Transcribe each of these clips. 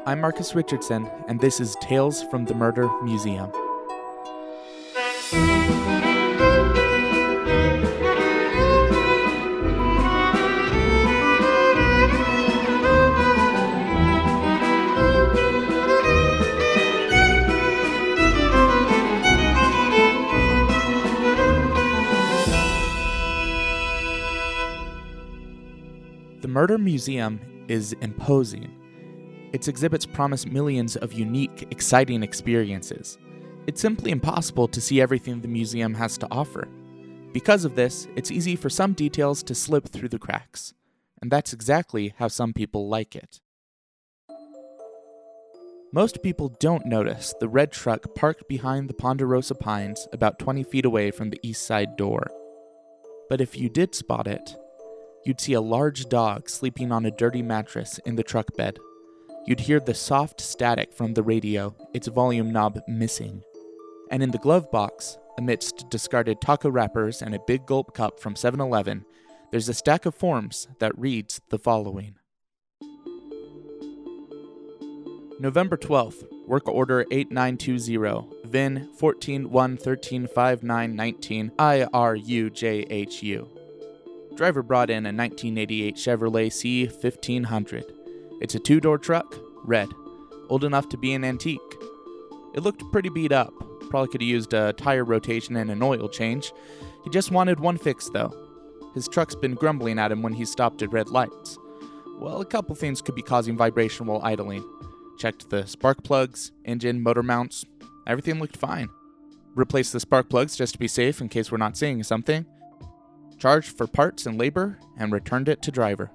I'm Marcus Richardson, and this is Tales from the Murder Museum. The Murder Museum is imposing. Its exhibits promise millions of unique, exciting experiences. It's simply impossible to see everything the museum has to offer. Because of this, it's easy for some details to slip through the cracks. And that's exactly how some people like it. Most people don't notice the red truck parked behind the Ponderosa Pines about 20 feet away from the east side door. But if you did spot it, you'd see a large dog sleeping on a dirty mattress in the truck bed. You'd hear the soft static from the radio, its volume knob missing. And in the glove box, amidst discarded taco wrappers and a big gulp cup from 7-Eleven, there's a stack of forms that reads the following. November 12th, work order 8920, VIN 14-1-13-59-19, IRUJHU. Driver brought in a 1988 Chevrolet C1500. It's a two-door truck, red, old enough to be an antique. It looked pretty beat up, probably could have used a tire rotation and an oil change. He just wanted one fix though. His truck's been grumbling at him when he stopped at red lights. Well, a couple things could be causing vibration while idling. Checked the spark plugs, engine, motor mounts. Everything looked fine. Replaced the spark plugs just to be safe in case we're not seeing something. Charged for parts and labor, and returned it to driver.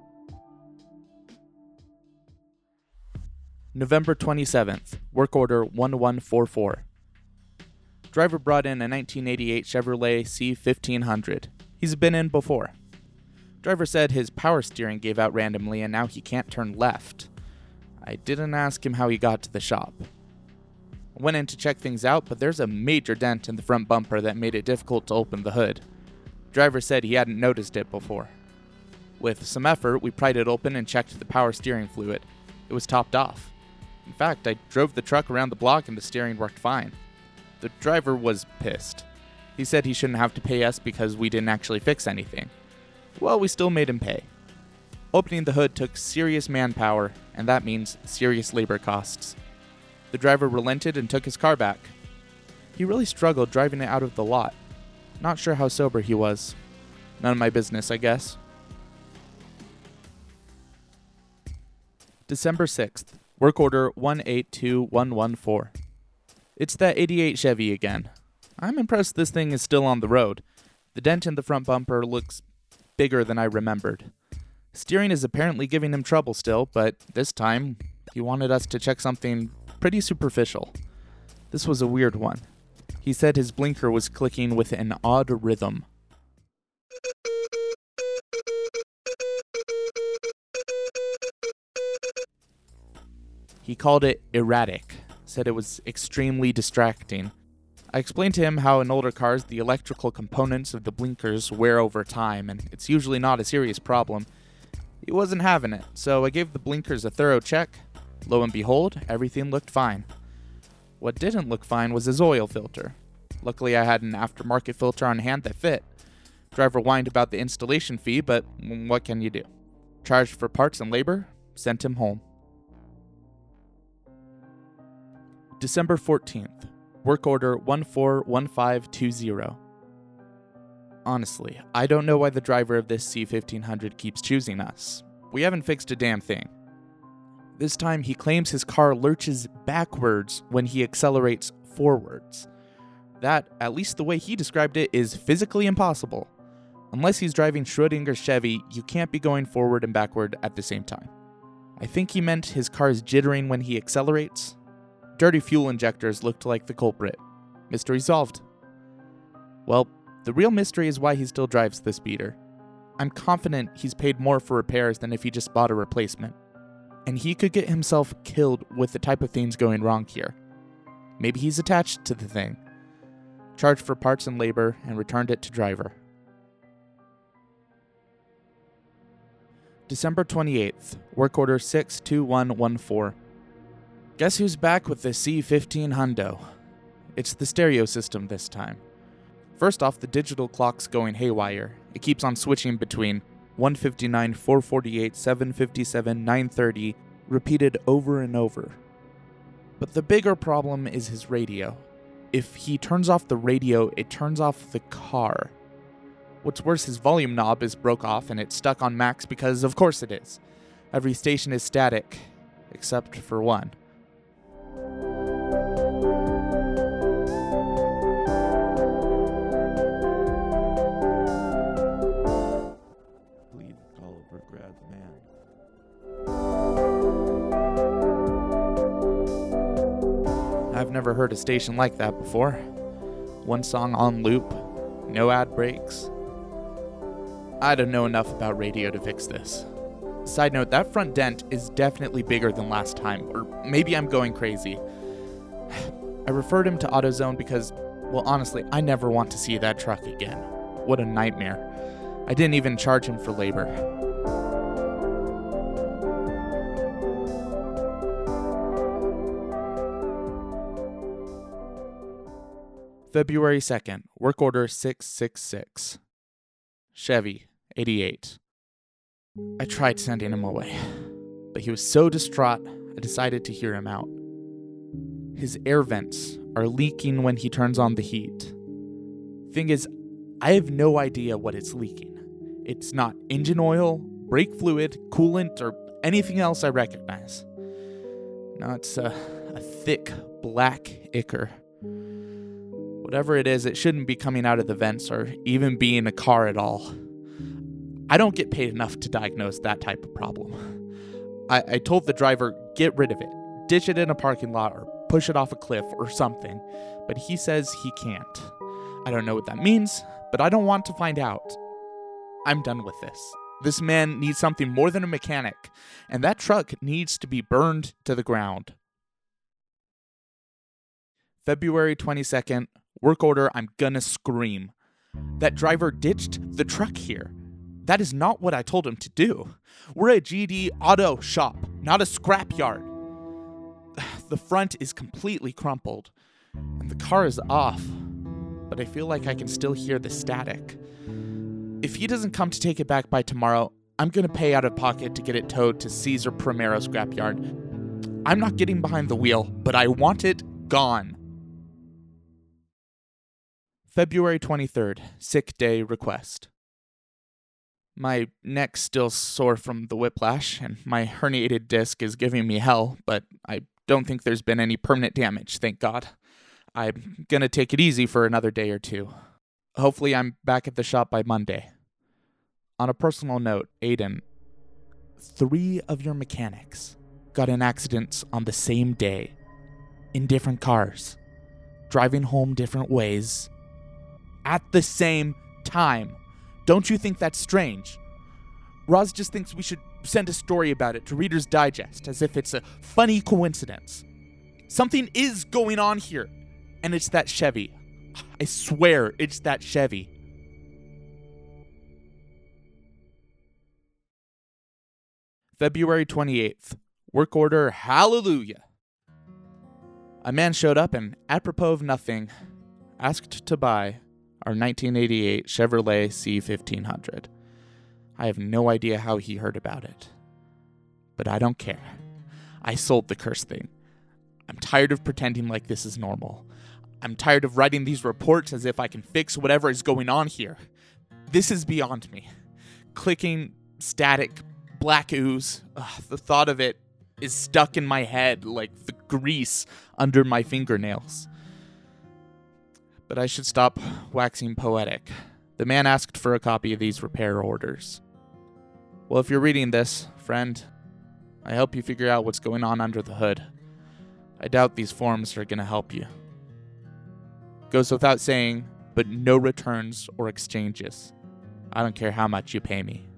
November 27th, work order 1144. Driver brought in a 1988 Chevrolet C1500. He's been in before. Driver said his power steering gave out randomly and now he can't turn left. I didn't ask him how he got to the shop. I went in to check things out, but there's a major dent in the front bumper that made it difficult to open the hood. Driver said he hadn't noticed it before. With some effort, we pried it open and checked the power steering fluid. It was topped off. In fact, I drove the truck around the block and the steering worked fine. The driver was pissed. He said he shouldn't have to pay us because we didn't actually fix anything. Well, we still made him pay. Opening the hood took serious manpower, and that means serious labor costs. The driver relented and took his car back. He really struggled driving it out of the lot. Not sure how sober he was. None of my business, I guess. December 6th, work order 182114. It's that 88 Chevy again. I'm impressed this thing is still on the road. The dent in the front bumper looks bigger than I remembered. Steering is apparently giving him trouble still, but this time he wanted us to check something pretty superficial. This was a weird one. He said his blinker was clicking with an odd rhythm. He called it erratic, said it was extremely distracting. I explained to him how in older cars the electrical components of the blinkers wear over time, and it's usually not a serious problem. He wasn't having it, so I gave the blinkers a thorough check. Lo and behold, everything looked fine. What didn't look fine was his oil filter. Luckily, I had an aftermarket filter on hand that fit. Driver whined about the installation fee, but what can you do? Charged for parts and labor, sent him home. December 14th, work order 141520. Honestly, I don't know why the driver of this C1500 keeps choosing us. We haven't fixed a damn thing. This time he claims his car lurches backwards when he accelerates forwards. That, at least the way he described it, is physically impossible. Unless he's driving Schrodinger's Chevy, you can't be going forward and backward at the same time. I think he meant his car is jittering when he accelerates. Dirty fuel injectors looked like the culprit. Mystery solved. Well, the real mystery is why he still drives this beater. I'm confident he's paid more for repairs than if he just bought a replacement. And he could get himself killed with the type of things going wrong here. Maybe he's attached to the thing. Charged for parts and labor and returned it to driver. December 28th, work order 62114. Guess who's back with the C15 hundo? It's the stereo system this time. First off, the digital clock's going haywire. It keeps on switching between 159, 448, 757, 930, repeated over and over. But the bigger problem is his radio. If he turns off the radio, it turns off the car. What's worse, his volume knob is broke off and it's stuck on max because of course it is. Every station is static, except for one. I've never heard a station like that before. One song on loop, no ad breaks. I don't know enough about radio to fix this. Side note, that front dent is definitely bigger than last time, or maybe I'm going crazy. I referred him to AutoZone because, well, honestly, I never want to see that truck again. What a nightmare. I didn't even charge him for labor. February 2nd, work order 666. Chevy, 88. I tried sending him away, but he was so distraught, I decided to hear him out. His air vents are leaking when he turns on the heat. Thing is, I have no idea what it's leaking. It's not engine oil, brake fluid, coolant, or anything else I recognize. No, it's a thick, black ichor. Whatever it is, it shouldn't be coming out of the vents or even be in a car at all. I don't get paid enough to diagnose that type of problem. I told the driver, get rid of it, ditch it in a parking lot or push it off a cliff or something, but he says he can't. I don't know what that means, but I don't want to find out. I'm done with this. This man needs something more than a mechanic, and that truck needs to be burned to the ground. February 22nd, work order, I'm gonna scream. That driver ditched the truck here. That is not what I told him to do. We're a GD auto shop, not a scrapyard. The front is completely crumpled, and the car is off, but I feel like I can still hear the static. If he doesn't come to take it back by tomorrow, I'm gonna pay out of pocket to get it towed to Cesar Primero scrapyard. I'm not getting behind the wheel, but I want it gone. February 23rd, sick day request. My neck's still sore from the whiplash, and my herniated disc is giving me hell, but I don't think there's been any permanent damage, thank God. I'm gonna take it easy for another day or two. Hopefully I'm back at the shop by Monday. On a personal note, Aiden, 3 of your mechanics got in accidents on the same day, in different cars, driving home different ways, at the same time. Don't you think that's strange? Roz just thinks we should send a story about it to Reader's Digest, as if it's a funny coincidence. Something is going on here, and it's that Chevy. I swear it's that Chevy. February 28th, work order, hallelujah. A man showed up and, apropos of nothing, asked to buy our 1988 Chevrolet C1500. I have no idea how he heard about it, but I don't care. I sold the cursed thing. I'm tired of pretending like this is normal. I'm tired of writing these reports as if I can fix whatever is going on here. This is beyond me. Clicking, static, black ooze. The thought of it is stuck in my head like the grease under my fingernails. But I should stop waxing poetic. The man asked for a copy of these repair orders. Well, if you're reading this, friend, I hope you figure out what's going on under the hood. I doubt these forms are going to help you. Goes without saying, but no returns or exchanges. I don't care how much you pay me.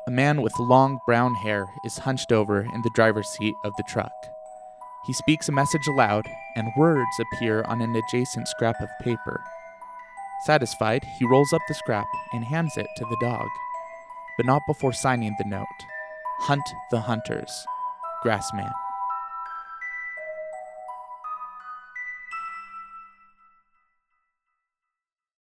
A man with long brown hair is hunched over in the driver's seat of the truck. He speaks a message aloud, and words appear on an adjacent scrap of paper. Satisfied, he rolls up the scrap and hands it to the dog, but not before signing the note. Hunt the Hunters, Grassman.